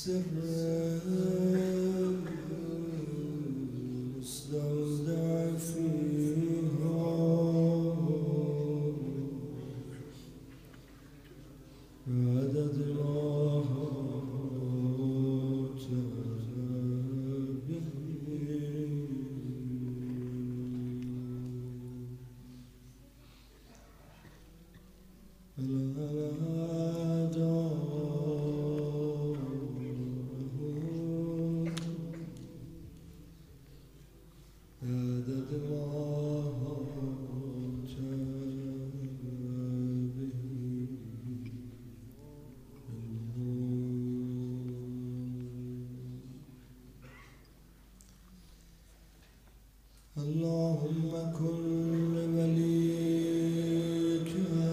سر استودع فيها عدد ما اللهم كن لوليك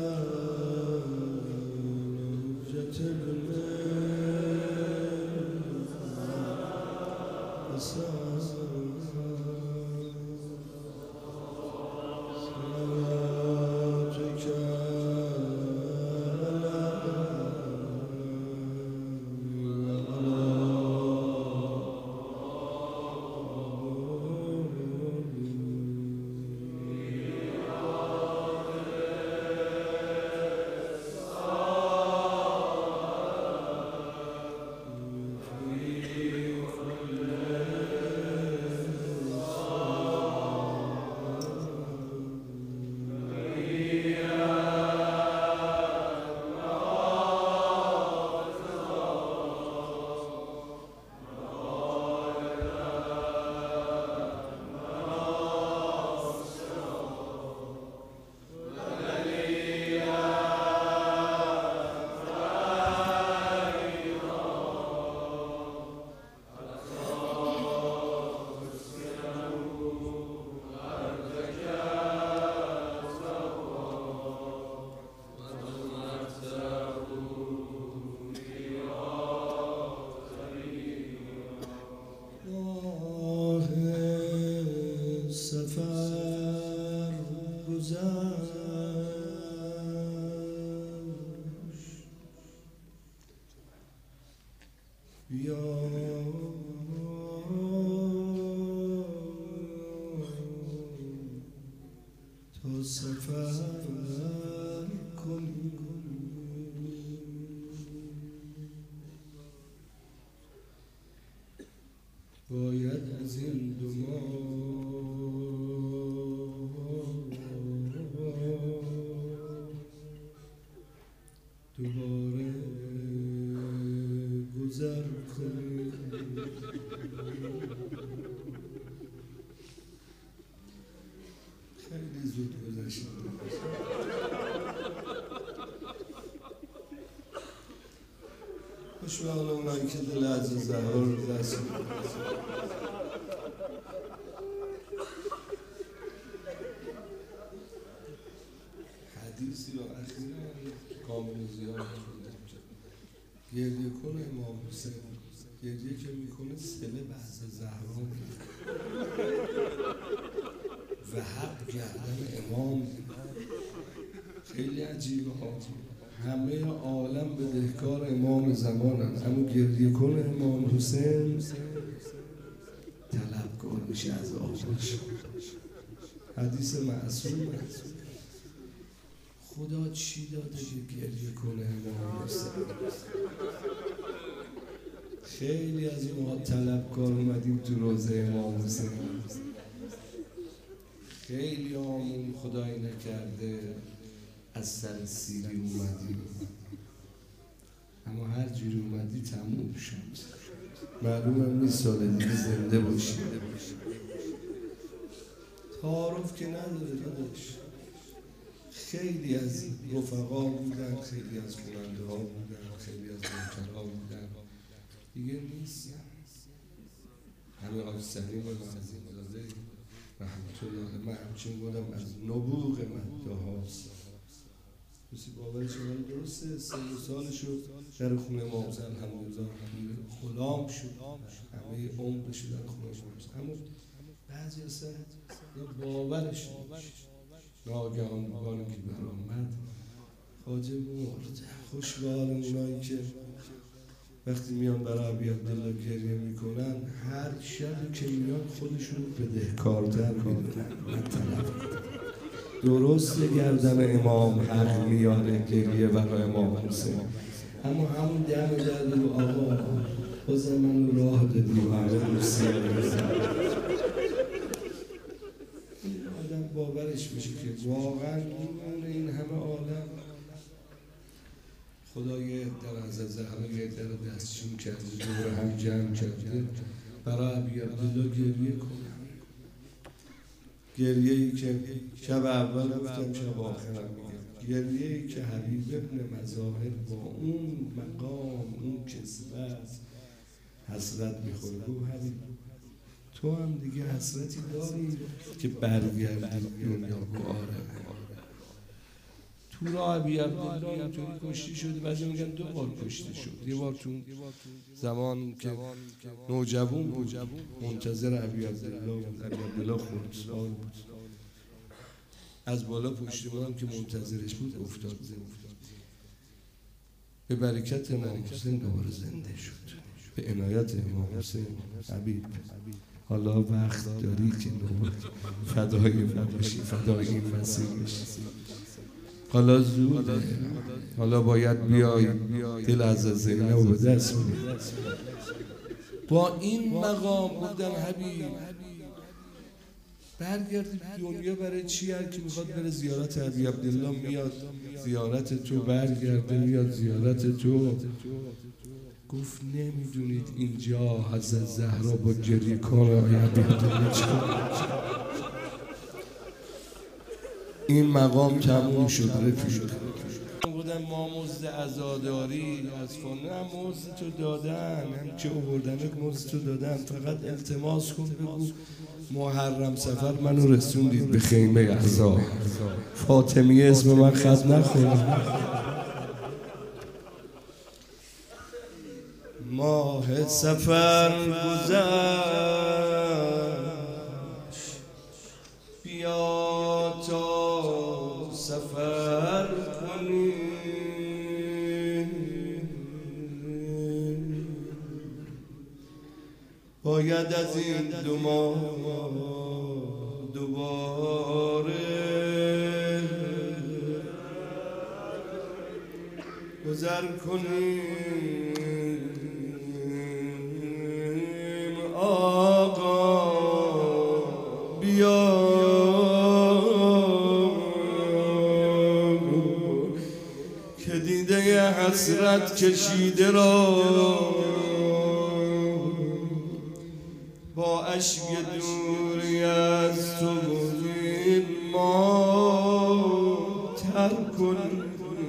حجة ابن یا تا سفر کنی باید از این دو دوباره گذر کنی. خیلی زود گذشت. خوشبخت اونایی که دل عزیز زهرا رو دست حدیثی رو اخیراً کامل زیاد گریه کنه امام حسین، گریه که میکنه سله بعض زهرا و حق گردن امام. خیلی عجیبه ها، همه عالم بدهکار امام زمانن، اما گریه کنه امام حسین طلبکار میشه از آبش. حدیث معصوم خدا چی داده که گریه کنه امام حسین؟ خیلی از ما طلبکار اومدیم تو روضه امام حسین، خیلی آمون خدایی نکرده از سر سیری اومدیم، اما هر جوری اومدی تموم شد. معلومم نیست سال دیگه زنده باشی. تعارف که نداره داداش. خیلی از رفقا بودن، خیلی از خواننده ها بودن، خیلی از منکرها بودن، دیگه نیست. همه آج سلیم معظم‌زاده رحمت الله، من همچین بودم از نبوغ مده هاست. کسی باورش من درسته، 3 سالشو در خونه امام حسین الحمدلله غلام شد، همه عمرش در خونه امام حسین، اما بعضی اصلا باورش نمیشه. ناگهان بانی که برآمد خواجه مرد. خوش به حال اونایی که وقتی میان برای ابی عبدالله گریه میکنن هر شب که میان خودشون بدهکارتر میدونن. من طلب درست گردن امام حق میاره گریه برای امام حسین، اما همون دم در رو آقا بازم من راه دادی و همه این آدم باورش میشه که واقعا این همه عالم خدای در حضرت زهرا یه در دستشون کرده، دور هم جمع کرده برای ابی عبدالله گریه کنم. گریه‌ای که شب اول گفتم شب آخرم میگم، گریه‌ای که حبیب ابن مظاهر با اون مقام اون کسوت حسرت میخوره. گفت حبیب تو هم دیگه حسرتی داری که برگردی دنیا؟ آره. تو را ابی عبدالله اینطوری کشته شده، بعضی میگن 2 بار کشته شد. یه بار تو زمان که نوجوان بود منتظر ابی عبدالله خردسال بود، از بالا پشتیبان که منتظرش بود افتاد زمین. به برکت امام حسین دوباره زنده شد، به عنایت امام حسین. حبیب حالا وقت داری که فدای من بشی، فدای این مسیح بشی. حالا زوده، حالا باید بیای دل از زینب رو به دست کنی. با این مقام گفتن حبیب برگردی دنیا برای چی؟ هر کی میخواد بره زیارت ابی عبدالله میاد زیارت تو، برگرده میاد زیارت تو. گفت نمیدونید اینجا حضرت زهرا با گریه کنه ابی عبدالله این مقام تموم شد. رفیق بودن ما مزد عزاداری از فانه هم مزد تو دادن، هم که آوردنت مزد تو دادن، فقط التماس کن بگو محرم سفر منو رسوندید به خیمه عزا، فاطمیه اسم من خط نخورد. ماه سفر گذشت بیا تا سفر کنیم، باید از این 2 ماه دوباره گذر کنیم. آقا بیا که دیده حسرت کشیده را با اشک دوری از تو بودیم ما تر کنیم.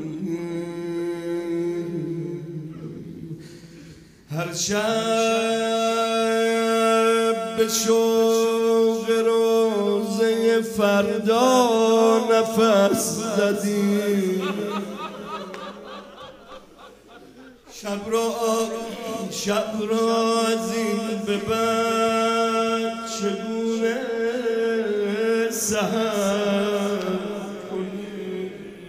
هر شب به شوق روزه فردا نفس زدیم، شب را از این به بعد چگونه سحر کنیم.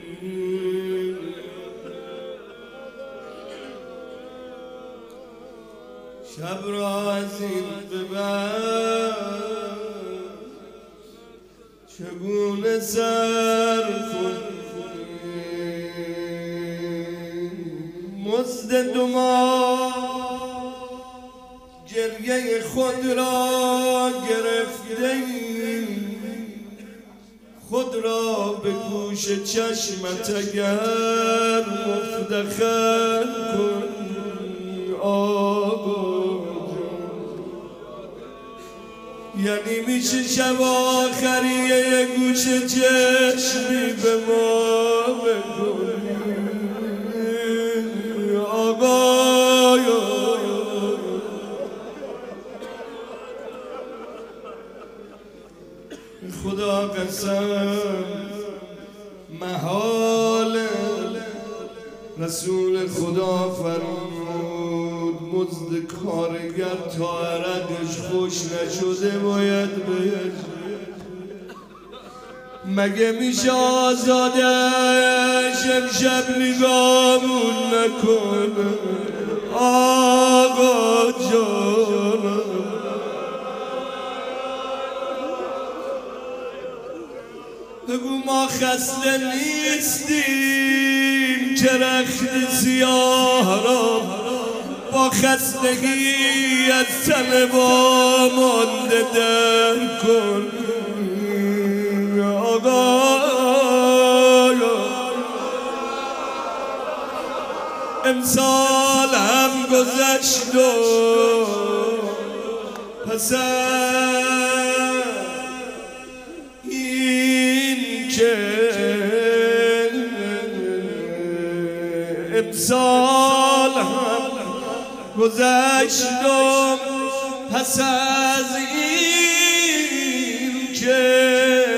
شب را از این به بعد چگونه سر کنیم. مزد 2 ماه گریه خود را گرفتیم، خود را به گوش چشمت اگر مفتخر کن. یعنی میشه شب آخری یه گوش چشمی به ما بکنی آقایا. خدا قسم محال رسول خدا فرمود مزد کارگر تا عرقش خوش نشده باید بهش. مگه میشه آزادش امشب نگامون نکنه آقا جان بگو ما خسته نیستیم که رخت سیاه را با خستگی از تن با مانده در کن آقا امسال هم گذشت و پس این که امسال هم گذشت و پس از این که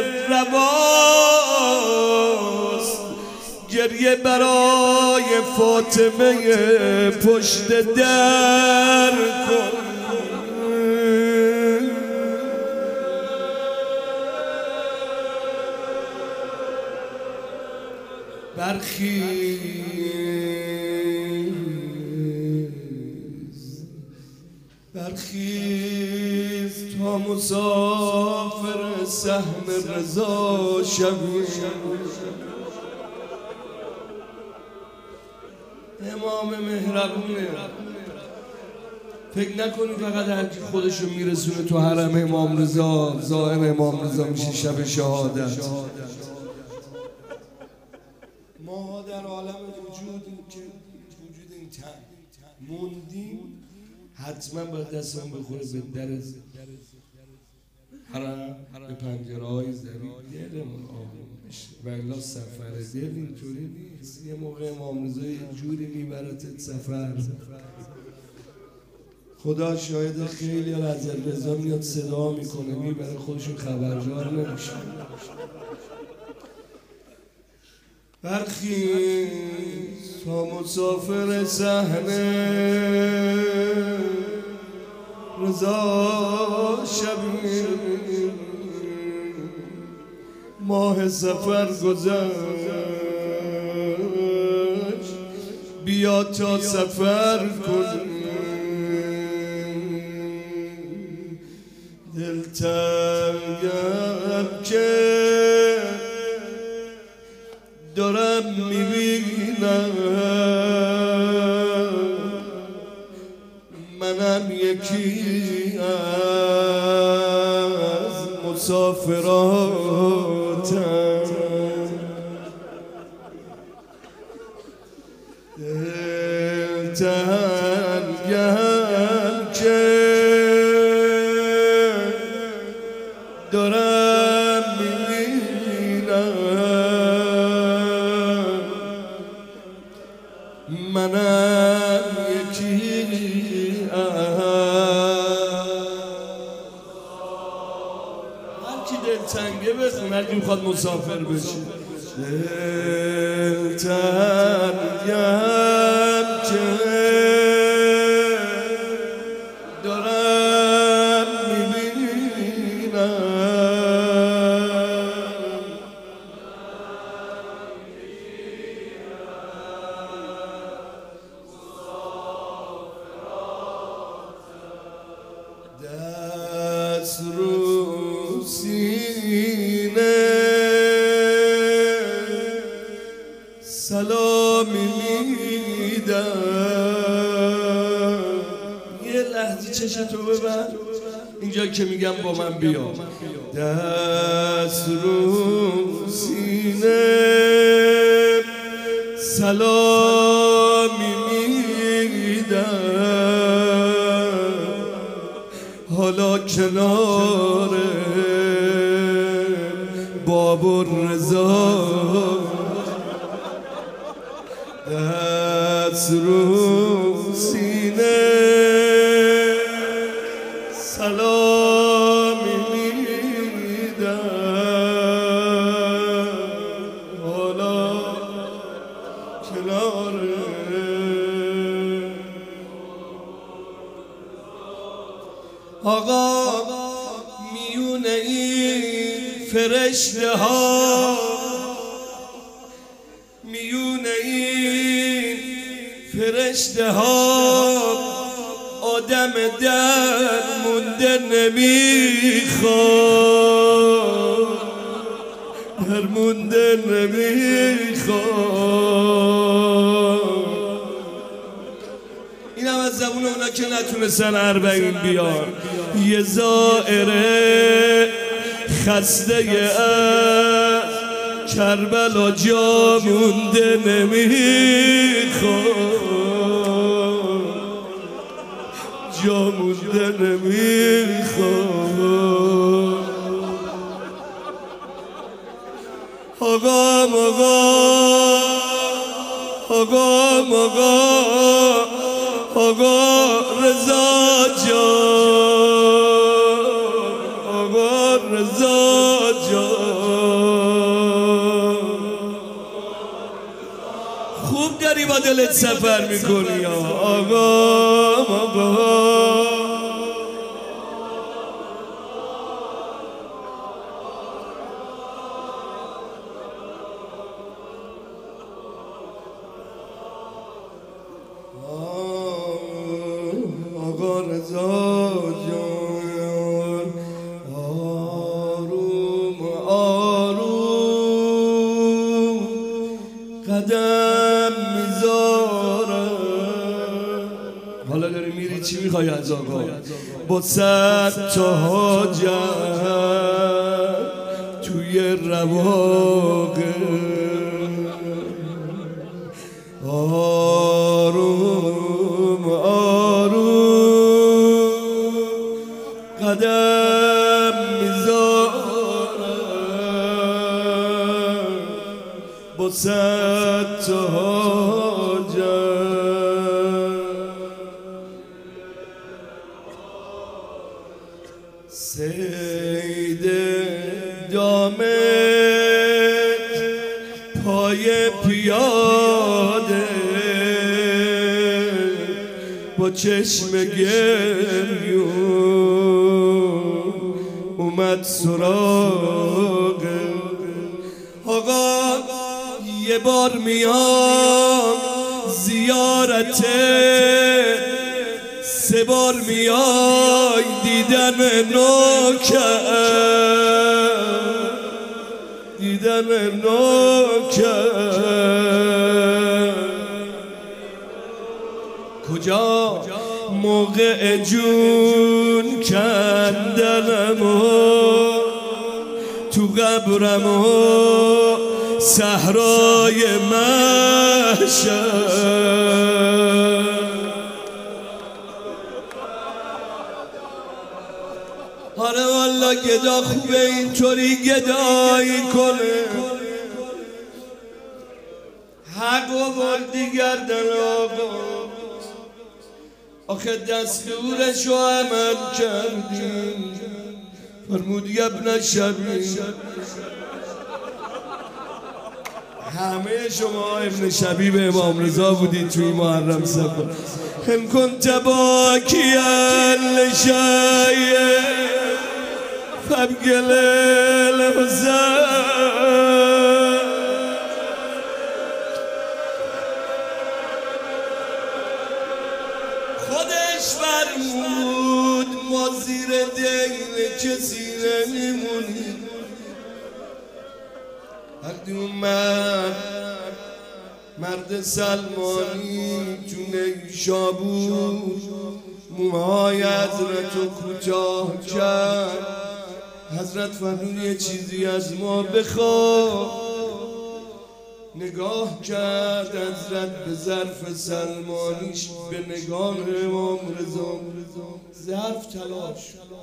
رواست گریه برای فاطمه پشت در کن برخیز تا مسافر سهم رضا شوی امام مهربونه فکر نکنی فقط هر کی خودشو میرسونه تو حرم امام رضا زائر امام رضا میشه شب شهادت ما در عالم وجودیم که وجود این تن موندیم حتما باید دستمون بخوره به در حرم به پنجره های زمین دلمون آروم بشه ولی سفر دل اینطوری نیست یه موقع امام رضا یه جوری میبرتت سفر خدا شاید خیلی از رضا میاد صدا میکنه میبره خودشون خبرجار نمیشه برخیز تا مسافر صحنه رضا شبی ماه سفر گذشت بیا تا سفر کن دلتنگم که دارم میبینم منم یکی از مسافراتم دلتنگم که دارم میبینم منم یکی هر کی دلتنگه بخون هر کی میخواد مسافر بشه دلتنگم که دارم میبینم دست رو سینه سلامی میدم یه لحظه چشتو ببر اینجا که میگم با من بیا دست رو سینه سلامی میدم حالا کنار باب الرضا دست رو سینه سلامی میدم حالا کنار آقا میون این فرشته ها میون این فرشته اشتهام آدم در مونده نمیخواد، در مونده نمیخواد. اینم از زبون اونا که نتونستن 40 بیان. یه زائره خسته از کربلا جا مونده نمیخواد، جا مونده نمیخواد. آقا رضا جان، آقا رضا جان، خوب داری با دلت سفر میکنی آقا. آقا رضا جان، آروم آروم قدم میذارم. حالا داری میری چی میخوای از آقا؟ با 100 تا حاجت توی رواقه، آروم آروم قدم میذارم، با 100 تا حاجت. سید دامت پای پیاده با چشم گریون اومد سراغ آقا. یه بار میام زیارته، 3 بار میای دیدن نوکر، دیدن نوکر. کجا موقع جون کندنمو تو قبرمو صحرای محشر. آره والا گدا خوبه اینطوری گدایی کنه، حق و بردی گردن آقا. آخه دستورشو عمل کردی، فرمود ابن شبیب. همه شما ابن شبیب امام رضا بودید توی محرم سفر. ان کنت باکیا لشیء فابگل الحزن. خودش فرمود ما زیر دین کسی نمیمونیم. وقتی اومد مرد سلمانی تو نیشابور موهای حضرتو کوتاه کرد. حضرت فرمود یه چیزی از ما بخواه. نگاه کرد حضرت به ظرف سلمانیش، به نگاه امام رضا. ظرف تلاش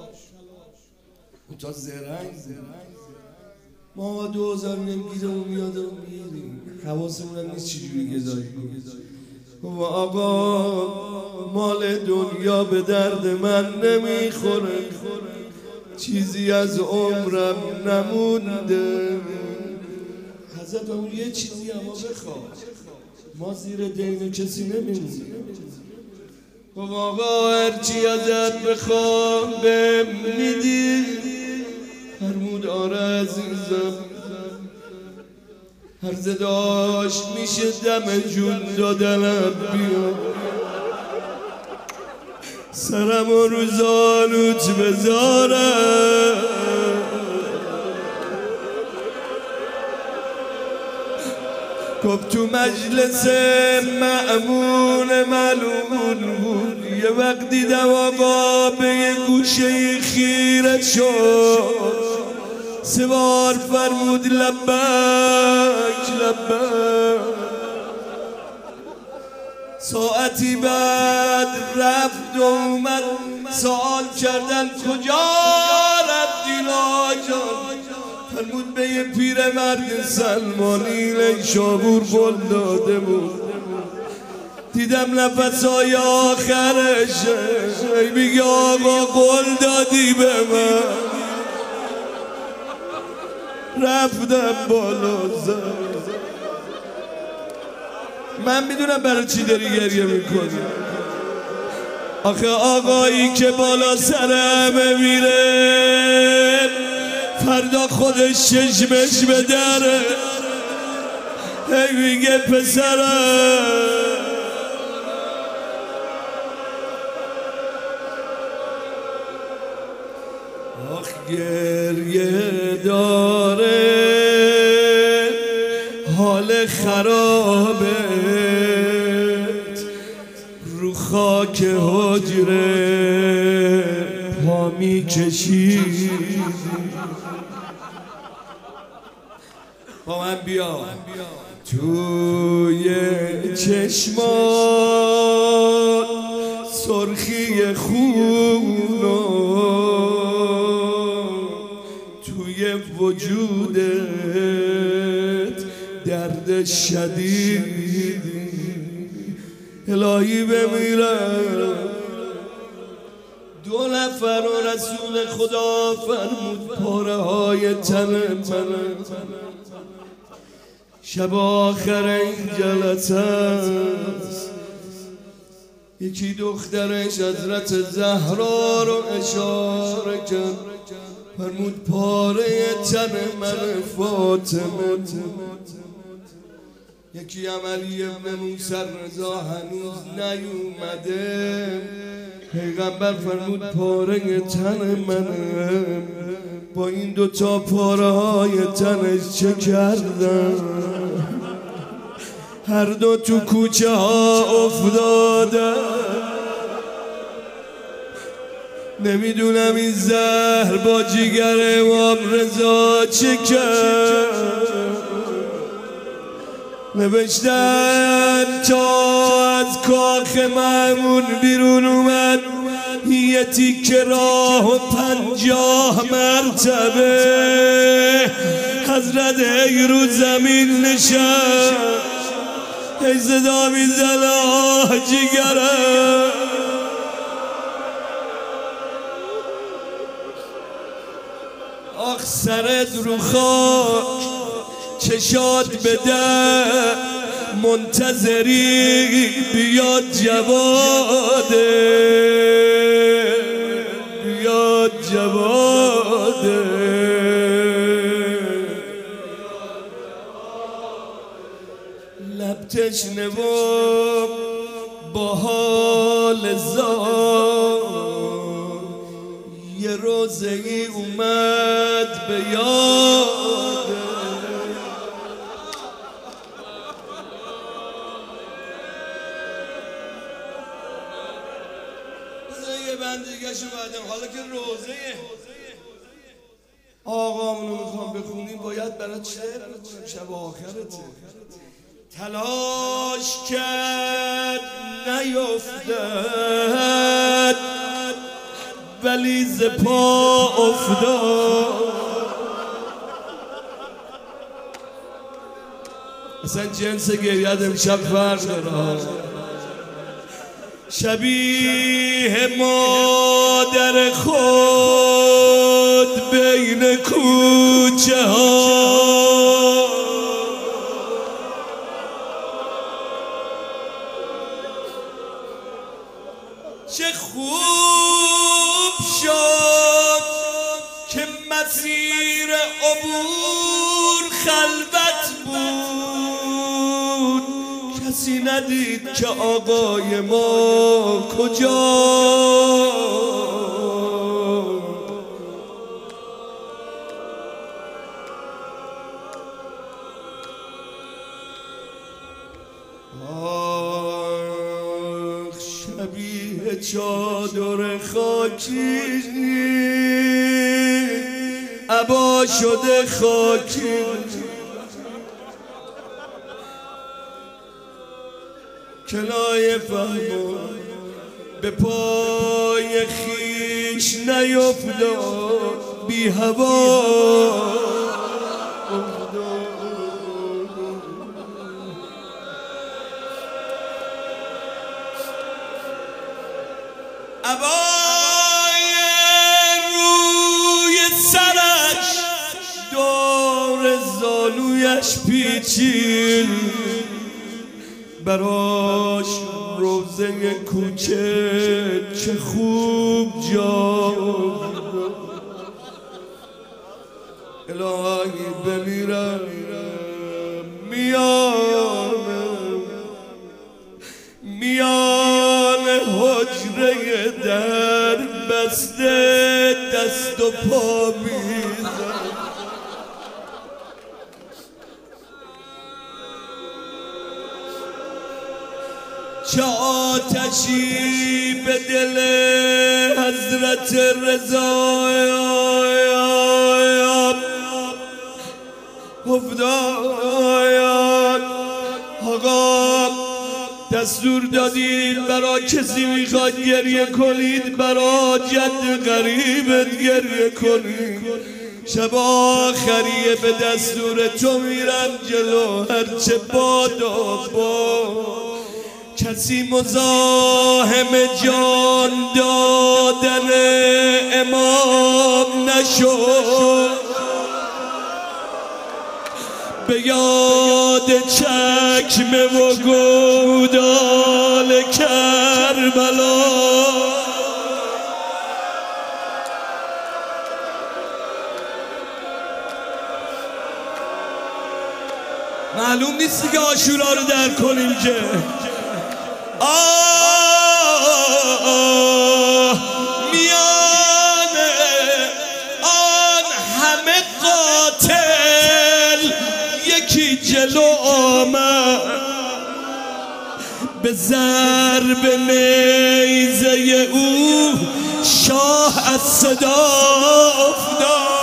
تا زرنگ ما 2000 نمیگیره و میاد و میریم، حواسمون هم نیست چجوری گذاری کنیم. و آقا مال دنیا به درد من نمیخوره، چیزی از عمرم نمونده. حضرت اون یه چیزی اما بخواد، ما زیر دین کسی نمیمونیم. و آقا هرچی ازت بخوام بهم میدی. فرمود آره عزیزم. هر داشت میشه دم جون دادنم بیا سرم رو زانوت بذارم گفت تو مجلس مأمون ملعون بود یه وقت دیدم آقا به یه گوشه خیره شد سوار فرمود لبک لبک ساعتی بعد رفت و اومد سوال کردن کجا رفتی لاجان فرمود به یه پیرمرد سلمانی شابور قول داده بود دیدم نفسای آخرش میگه آقا قول دادی به من رفتم بالا من میدونم برای چی داری گریه میکنی آخه آقایی که بالا سرمه میره فردا خودش چشمش به دره هی میگه پسرم آخ گریه داره حال خرابه رو خاک حجره پا میکشی با من بیا توی چشمات سرخی خون توی وجودت درد شدید الهی بمیرم دو نفر و رسول خدا فرمود پاره های تن من شب آخر این جلسه است یکی دخترش حضرت زهرا رو اشاره کرد فرمود پاره تن من فاطمه یکی علی ابن موسی رضا هنوز نیومده پیغمبر فرمود پاره تن منم با این دوتا پاره های تنش چه کردم هر دو تو کوچه ها افتاده نمیدونم این زهر با جگر امام رضا چه کرد نوشتن تا از کاخ مأمون بیرون اومد یه تیکه راه و 50 مرتبه حضرت ای رو زمین نشست ای صدا میزنه آه جگرم آخ سرت رو خاک چشات بده منتظری بیاد جواده بیاد جواده لب تشنه و با حال زار یه روزه ای اومد به یاد یه بند دیگه شو بعدم حالا که روزه آقامونو میخوام بخونیم باید برای شعر بخونم شب آخرته تلاش کرد نیفتد ولی ز پا افتاد اصلا جنس گریت امشب فرق داره شبیه مادر خود بین کوچه ها چه خوب شد که مسیر عبور خلوت بود کسی ندید که آقای ما کجا. شبیه چادر خاکی عبا شده خاکی، کنایه فهمو به پای خیش نیفتاد، بی هوا عبای روی سرش دور زانویش پیچید، براش روزه کوچه چه خوب جا. الهی بمیرم میان حجره در بسته دست و پا میزن. چه آتشی به دل حضرت رضا افتاد. آقا دستور دادید برا کسی میخواد گریه کنید، برا جد غریبت گریه کنید. شب آخریه به دستور تو میرم جلو، هرچه بادا کسی مزاحم جان دادن امام نشد. به یاد چکمه و گودال کربلا معلوم نیست که عاشورا رو در کنیم که میان آن همه قاتل یکی جلو آمد، به ضرب نیزه او شاه از صدا افتاد.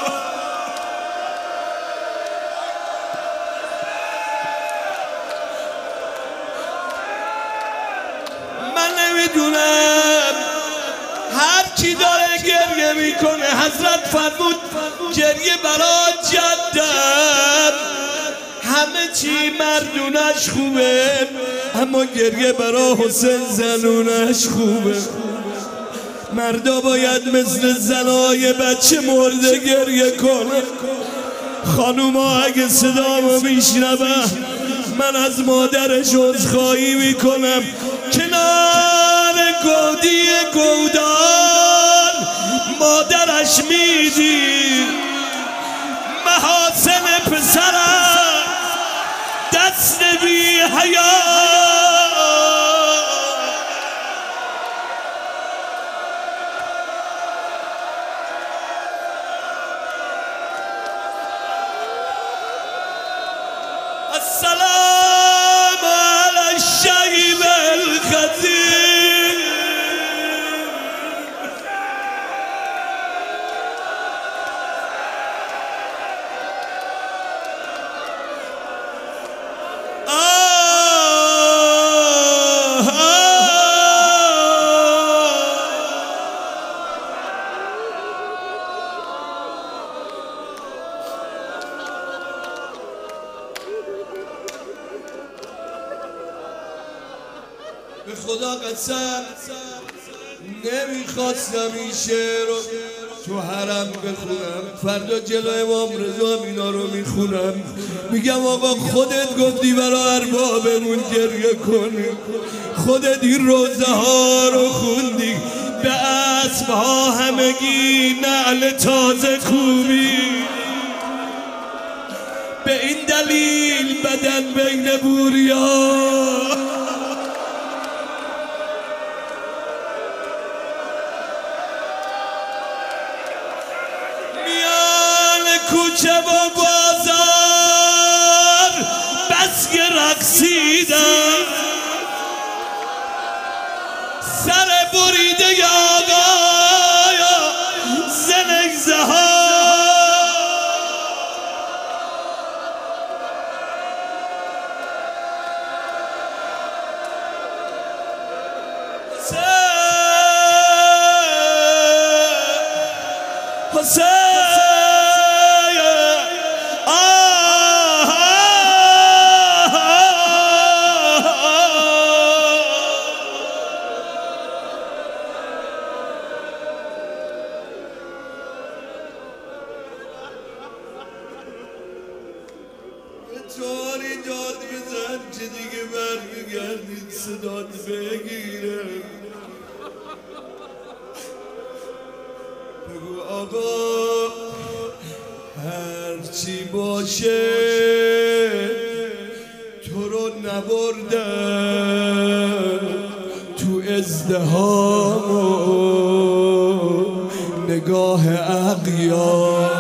نمیدونم هر کی داره گریه میکنه. حضرت فرمود گریه برا جدم همه چی مردونش خوبه، اما گریه برا حسین زنونش خوبه. مردا باید مثل زنای بچه مرده گریه کنه. خانوما اگه صدامو میشنوه من از مادرش عذرخواهی میکنم. کنار گودی گودان مادرش میدید محاسن پسرم دست بی حیا. السلام علی الشیب الخطیر. به خدا قسم نمیخواستم این شعر رو تو حرم بخونم. فردا جلو امام رضا اینا رو میخونم، میگم آقا خودت گفتی برای اربابمون گریه کنی، خودت این روزه ها رو خوندی، به اسب ها همگی نعل تازه کوبی، به به این دلیل بدن بین بوریا میان کوچه و بازار بس که رقصیدم سر بریده آقایا زنگزه ها طوری داد بزن که دیگه برمیگردید صدات بگیره بگو آقا هرچی باشه تو رو نبردم تو ازدهام و نگاه اغیار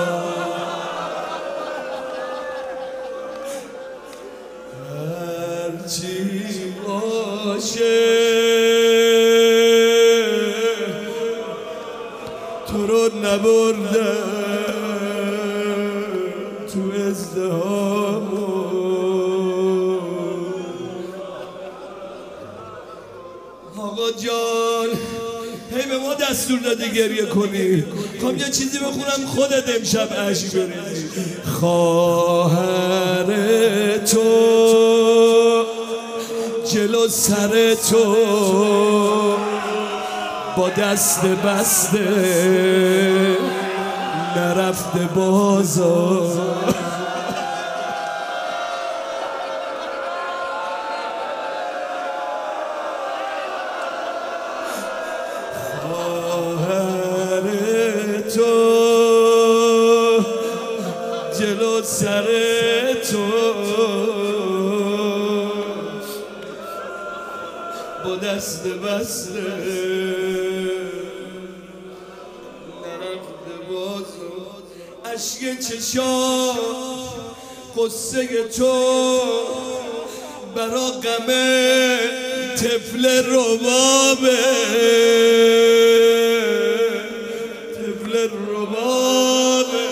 هرچی باشه تو رو نبردم تو ازدهام آقا جان هی به ما دستور داده گریه کنی خواهم یه چیزی بخونم خودت امشب اشک بریزی خواهر تو جلو سر تو با دست بسته نرفته بازار خواهر تو جلو سر تو با دست بسته نرفته بازار اشک چشام قصه تو برا غم طفل ربابه طفل ربابه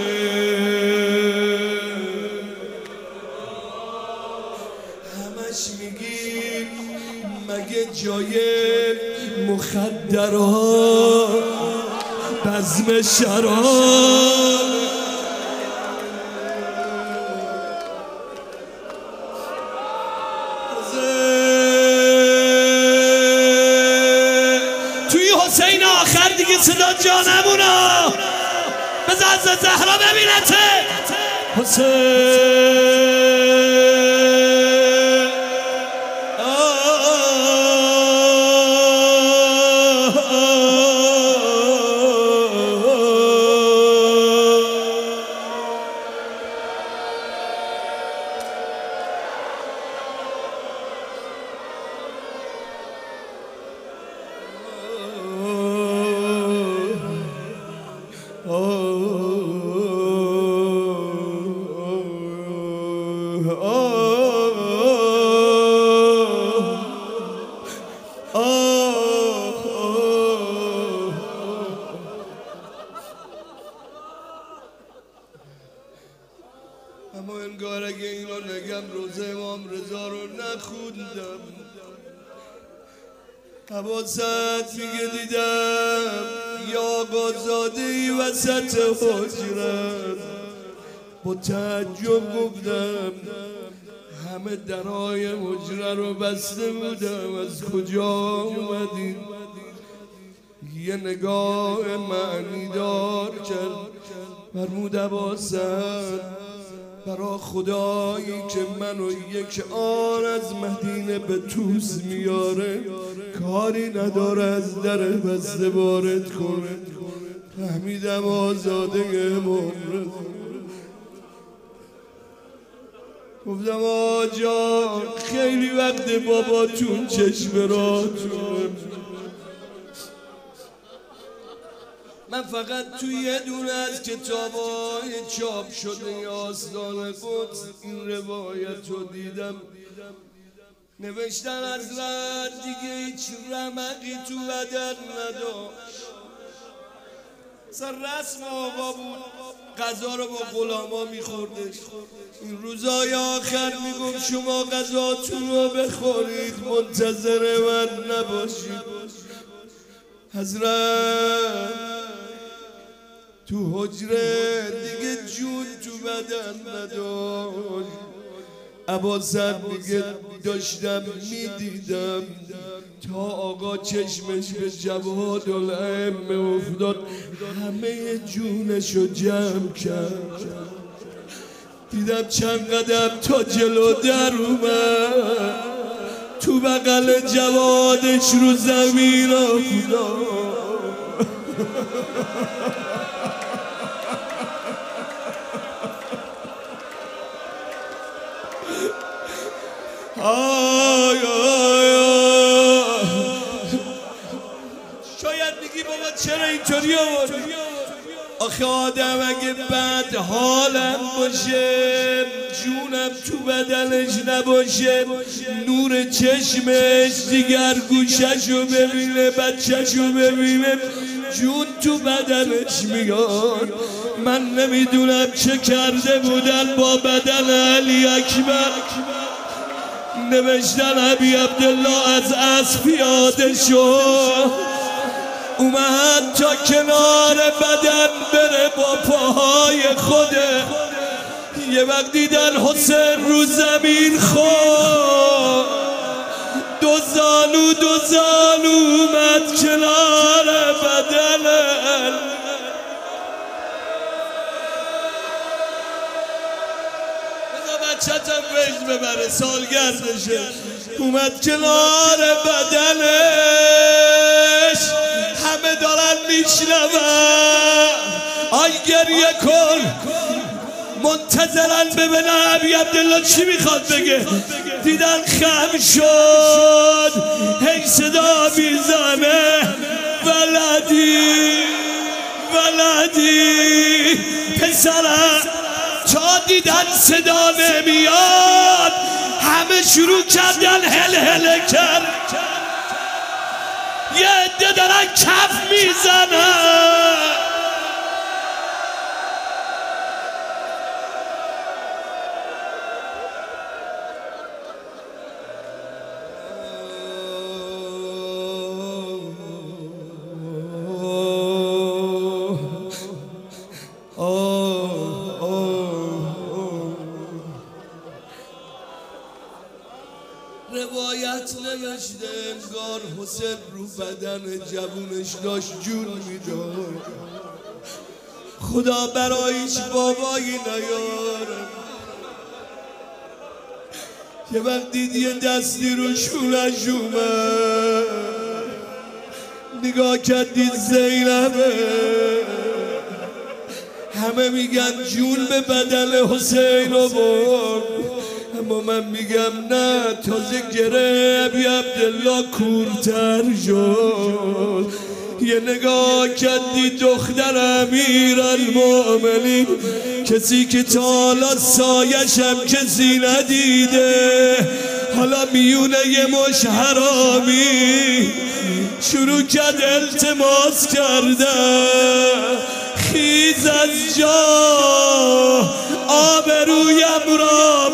همش میگی مگه جای مخدرات بزم شراب توی حسین آخر دیگه صدا جا نمونا بذار از زهرا ببینته حسین اما انگار اگه اینو نگم روزه امام رضا رو نخوندم حواست میگه دیدم یا آقازاده ای وسط حجرت با تعجب گفتم همه درهای حجره رو بسته بودم از کجا اومدین یه نگاه معنی دار کرد فرمود عباست برا خدایی که منو یک آن از مدینه به توس میاره کاری نداره از در بسته وارد کنه فهمیدم آزاده امام رضا گفتم آجا خیلی وقت باباتون چشم راتون، من فقط توی یه دونه از کتابای چاپ شده آستان قدس این روایت رو دیدم. نوشتن حضرت دیگه هیچ رمقی تو بدن نداشت، سر رسم آقا بود، غذا رو با غلاما میخوردش. این روزای آخر میگم شما غذاتون رو بخورید، منتظر من نباشید. حضرت تو حجره دیگه جون تو بدن نداشت. عباسم میگه داشتم میدیدم تا آقا چشمش به جوادالائمه افتاد، همه جونشو جمع کرد. دیدم چند قدم تا جلو در اومد، تو بغل جوادش رو زمین افتاد. شاید میگی بابا چرا اینطوری آوردی؟ آخه آدم اگه بد حالم باشه، جونم تو بدنش نباشه، نور چشمش دیگر گوششو ببینه، بچهشو ببینه، جون تو بدنش میاد. من نمیدونم چه کرده بودن با بدن علی اکبر. نوشتن ابی عبدالله از اسب پیاده شد، اومد تا کنار بدن بره با پاهای خوده. یه وقت دیدن حسین رو زمین خود، دو زانو اومد کنار بدن. بچه‌تم وجد ببره سالگردشه، اومد کنار بدنش. همه دارن میشنون، آی گریه کن، منتظرن ببینن ابی عبدالله چی میخواد بگه. دیدن خم شد، هی صدا میزنه ولدی پسرم. تا دیدن صدا نمیاد، همه شروع کردن هل کرد. یه عده دارن کف میزنن. روایت نوشته انگار حسین رو بدن جوونش داشت جون میداد. خدا برایش بابایی نیاره. یه وقت دید یه دستی رو شونش اومد، نگاه کرد دید زینبه. همه میگن جون به بدن حسین رو برد، اما من میگم نه، تازه گره ابی عبدالله کورتر شد. یه نگاه کردی دختر امیرالمؤمنین، کسی که تا حالا سایشم کسی ندیده، حالا میونه یه مش حرامی شروع کرد التماس کردن. خیز از جا آبرویم را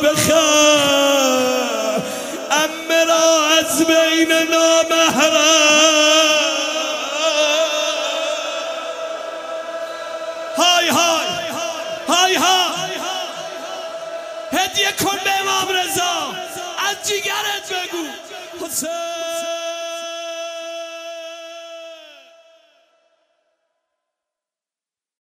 بخر، عمه را از بین نامحرم. های هدیه کن به امام رضا، از جیگرت بگو حسین.